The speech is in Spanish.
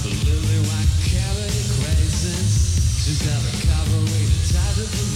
lily white cavity crisis. She's got a cavalry tied to the